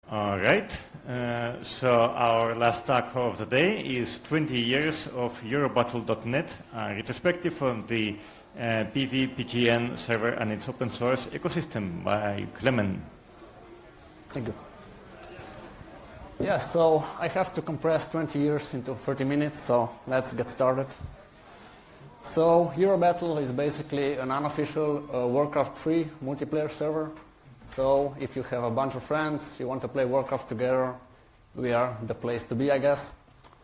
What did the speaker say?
All right. So our last talk of the day is 20 years of Eurobattle.net, a retrospective on the PvPGN server and its open source ecosystem by Clement. Thank you. Yeah, so I have to compress 20 years into 30 minutes, so let's get started. So Eurobattle is basically an unofficial Warcraft 3 multiplayer server. So if you have a bunch of friends, you want to play Warcraft together, we are the place to be, I guess.